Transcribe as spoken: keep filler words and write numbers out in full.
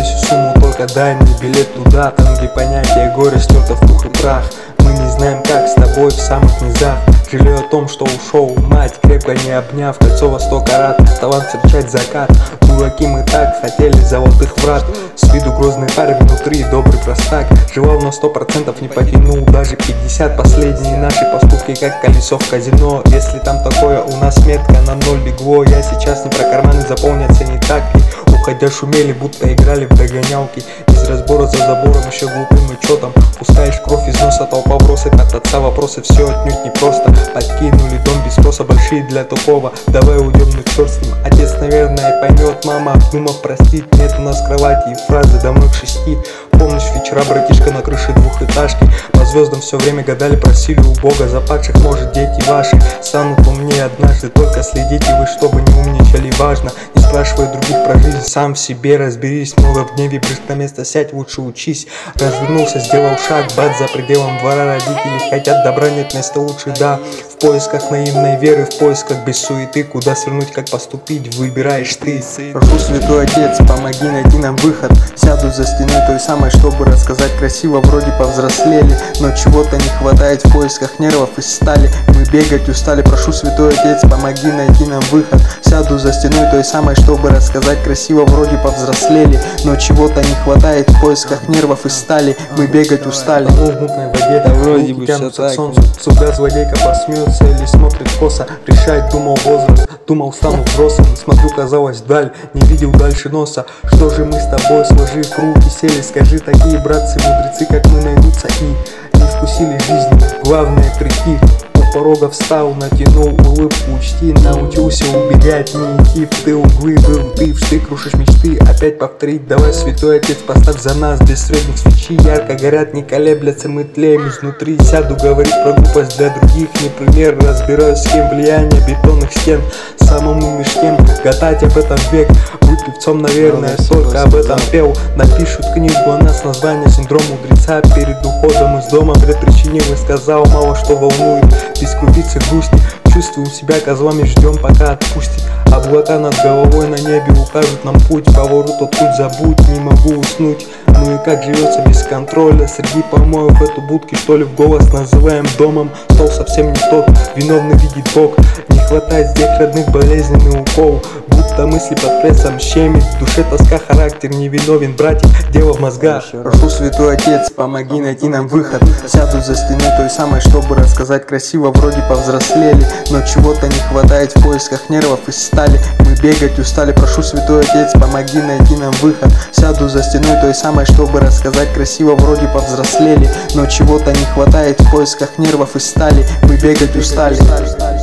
всю сумму, только дай мне билет туда, там где понятие горя стерто в пух и прах. Мы не знаем, как с тобой в самых низах. Жалею о том, что ушел, мать, крепко не обняв. Кольцо во сто карат, талант встречать закат. Дураки мы так хотели золотых врат. С виду грозный парень, внутри добрый простак. Жевал на сто процентов, не потянул даже пятьдесят. Последние наши поступки как колесо в казино. Если там такое, у нас метка на ноль легло. Я сейчас не про карманы заполнятся, не так ли? Уходя шумели, будто играли в догонялки. Без разбора за забором, еще глупым учетом. Пускаешь кровь из носа, толпа бросок от отца. Вопросы все отнюдь не просто. Подкинули дом без спроса, большие для тупого. Давай уйдем, ну черт с ним. Отец, наверное, поймет, мама, обдумав, простит. Нет у нас кровати и фразы домой к шести. Помнишь вечера, братишка, на крыше двухэтажки? По звездам все время гадали, просили у Бога. За падших, может, дети ваши станут умнее однажды. Только следите вы, чтобы не умничали, важно. Не спрашивай других про жизнь, сам в себе разберись. Много в гневе, брызг на место сядь, лучше учись. Развернулся, сделал шаг, бат, за пределом двора. Родители хотят добра, нет места лучше, да. В поисках наивной веры, в поисках без суеты. Куда свернуть, как поступить, выбираешь ты. Прошу, святой отец, помоги найти нам выход. Сяду за стеной той самой, чтобы рассказать красиво. Вроде повзрослели, но чего-то не хватает. В поисках нервов из стали мы бегать устали. Прошу, святой отец, помоги найти нам выход. Сяду за стеной той самой, чтобы рассказать красиво. Вроде повзрослели, но чего-то не хватает. В поисках нервов из стали мы бегать устали. Ну, в мутной воде, да вроде бы все так. Солнцу. Суда злодейка посмеется или смотрит косо. Решать, думал возраст, думал стану взрослым. Смотрю, казалось вдаль, не видел дальше носа. Что же мы с тобой, сложив руки, сели? Скажи, такие братцы-мудрецы, как мы, найдутся и не вкусили жизни. Главное прийти. Порога встал, натянул улыбку, учти. Научился убегать, не идти в тыл. Углы был ты, в штык крушишь мечты. Опять повторить, давай, святой отец, поставь за нас. Без средних свечи ярко горят, не колеблятся, мы тлеем изнутри. Сяду говорить про глупость для других, не пример. Разбираюсь, с кем влияние бетонных стен. Самому меж тем гадать об этом век. Будь певцом, наверное, только об этом пел. Напишут книгу о нас, название синдром мудреца. Перед уходом из дома вред причинил и сказал, мало что волнует. Без крупицы грусти, чувствуем себя козлами, ждем пока отпустит. Облака над головой на небе укажут нам путь. Поворот тот путь забудь, не могу уснуть. Ну и как живется без контроля среди помоев эту будки, что ли, в голос называем домом. Стол совсем не тот, виновный видит Бог. Не хватает здесь родных, болезненный укол. Будто мысли под прессом щемит, в душе тоска, характер невиновен, братик, дело в мозгах. Прошу, святой отец, помоги найти нам выход. Сяду за стеной той самой, чтобы рассказать красиво. Вроде повзрослели, но чего-то не хватает. В поисках нервов из стали мы бегать устали. Прошу, святой отец, помоги найти нам выход. Сяду за стеной той самой, чтобы рассказать красиво. Вроде повзрослели, но чего-то не хватает. В поисках нервов из стали мы бегать устали.